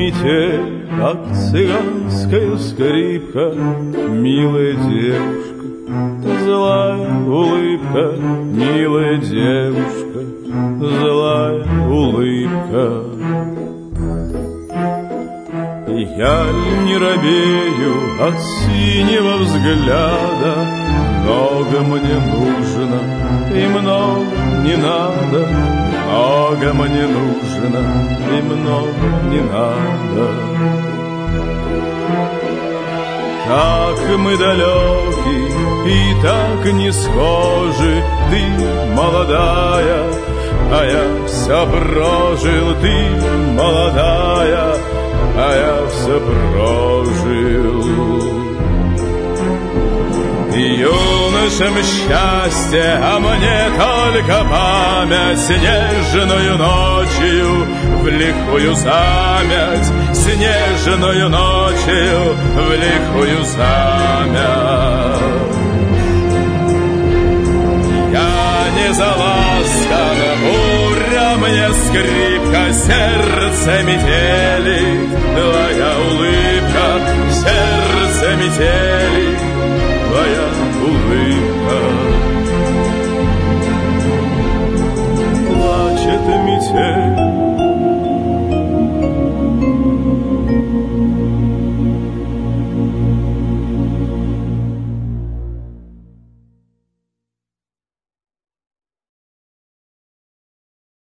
метель, как цыганская скрипка, милая девушка, злая улыбка, милая девушка, злая улыбка. Я не робею от синего взгляда, много мне нужно и много не надо, много мне нужно и много не надо. Как мы далеки и так не схожи, ты молодая, а я все прожил, ты молодая, а я все прожил. Юношам счастье, а мне только память, нежную ночью в лихую замять, снежную ночью в лихую замять. Я не заласкан, буря мне скрипка, сердце метели, твоя улыбка, сердце метели, твоя улыбка.